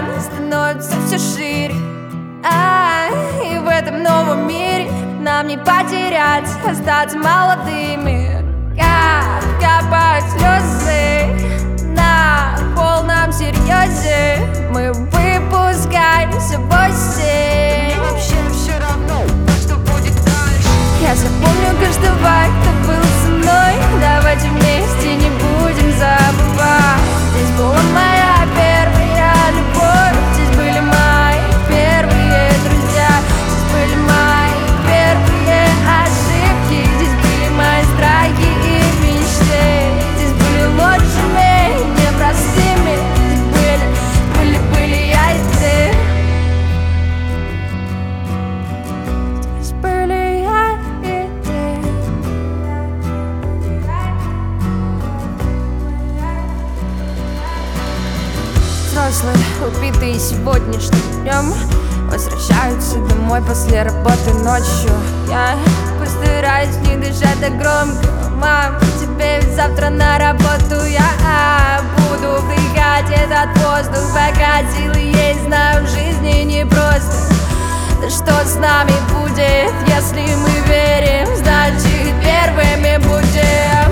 океан становится все шире. И в этом новом мире нам не потерять, остаться молодыми. Как капают слезы на полном серьезе, мы выпускаемся в осень. Вообще все равно, что будет дальше. Я запомню каждого, кто был со мной. Давайте вместе не будем забывать. Здесь была моя первая любовь, здесь были мои первые друзья, здесь были мои первые ошибки, здесь были мои страхи и мечты, здесь были лучшими, непростыми, здесь были я и ты. Здесь были я и ты. Взрослые, убитые сегодняшним днем, возвращаются домой после работы ночью. Я постараюсь не дышать так громко. Мам, тебе ведь завтра на работу. Я буду вдыхать этот воздух, пока силы есть. Знаю, в жизни непросто. Да что с нами будет, если мы верим? Значит, первыми будем.